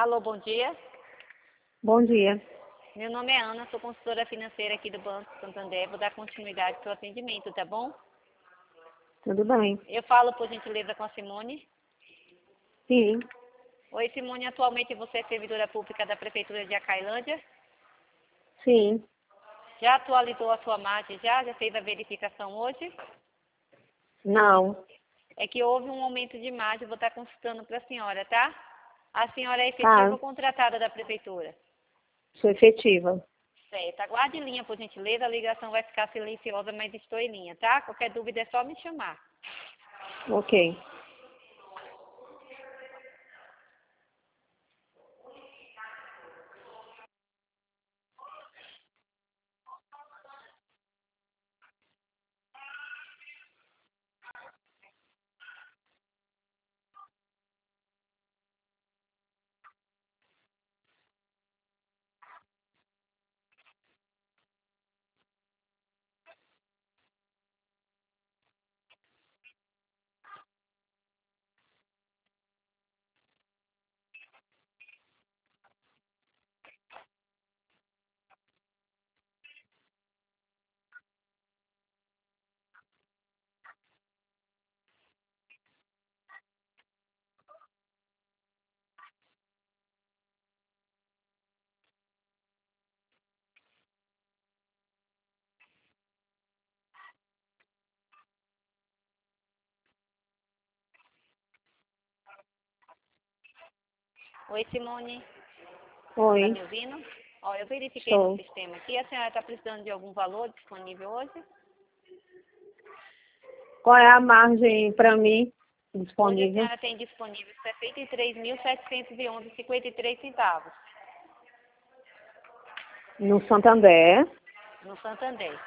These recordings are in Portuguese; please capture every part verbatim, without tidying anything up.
Alô, bom dia. Bom dia. Meu nome é Ana, sou consultora financeira aqui do Banco Santander. Vou dar continuidade para o atendimento, tá bom? Tudo bem? Eu falo, por gentileza, com a Simone. Sim. Oi, Simone. Atualmente você é servidora pública da Prefeitura de Acailândia? Sim. Já atualizou a sua margem? Já? Já fez a verificação hoje? Não. É que houve um aumento de margem, vou estar consultando para a senhora, tá? A senhora é efetiva Tá. ou contratada da Prefeitura? Sou efetiva. Certo. Aguarde em linha, por gentileza. A ligação vai ficar silenciosa, mas estou em linha, tá? Qualquer dúvida é só me chamar. Ok. Oi, Simone. Está Oi. me ouvindo? Ó, eu verifiquei no Estou. sistema aqui. A senhora está precisando de algum valor disponível hoje? Qual é a margem para mim Hoje a disponível? senhora tem disponível sessenta e três mil, setecentos e onze reais e cinquenta e três centavos No Santander. no Santander.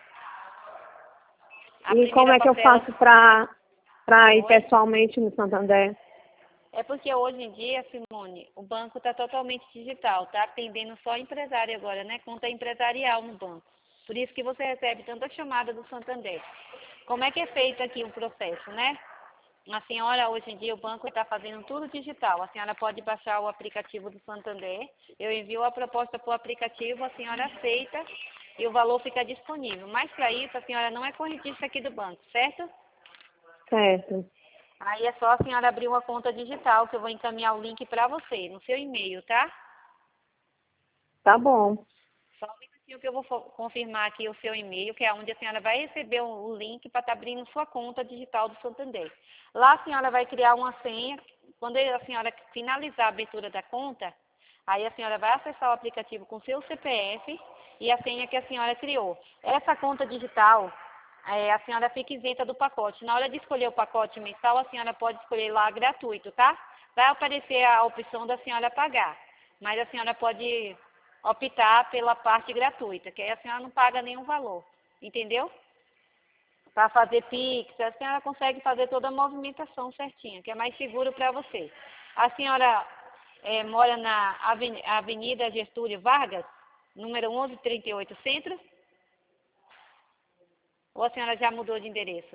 A E como primeira é que eu parcela faço para para ir foi. pessoalmente no Santander? É porque hoje em dia, Simone, o banco está totalmente digital, tá atendendo só empresário agora, né? Conta empresarial no banco. Por isso que você recebe tanta chamada do Santander. Como é que é feito aqui o processo, né? A senhora, hoje em dia, o banco está fazendo tudo digital. A senhora pode baixar o aplicativo do Santander. Eu envio a proposta para o aplicativo, a senhora aceita e o valor fica disponível. Mas para isso, a senhora não é correntista aqui do banco, certo? Certo. Aí é só a senhora abrir uma conta digital, que eu vou encaminhar o link para você, no seu e-mail, tá? Tá bom. Só um minutinho que eu vou fo- confirmar aqui o seu e-mail, que é onde a senhora vai receber o, o link para estar abrindo sua conta digital do Santander. Lá a senhora vai criar uma senha. Quando a senhora finalizar a abertura da conta, aí a senhora vai acessar o aplicativo com seu C P F e a senha que a senhora criou. Essa conta digital, é, a senhora fica isenta do pacote. Na hora de escolher o pacote mensal, a senhora pode escolher lá gratuito, tá? Vai aparecer a opção da senhora pagar, mas a senhora pode optar pela parte gratuita, que aí a senhora não paga nenhum valor, entendeu? Para fazer Pix, a senhora consegue fazer toda a movimentação certinha, que é mais seguro para você. A senhora eh, mora na Aven- Avenida Getúlio Vargas, número onze trinta e oito, Centro? Ou a senhora já mudou de endereço?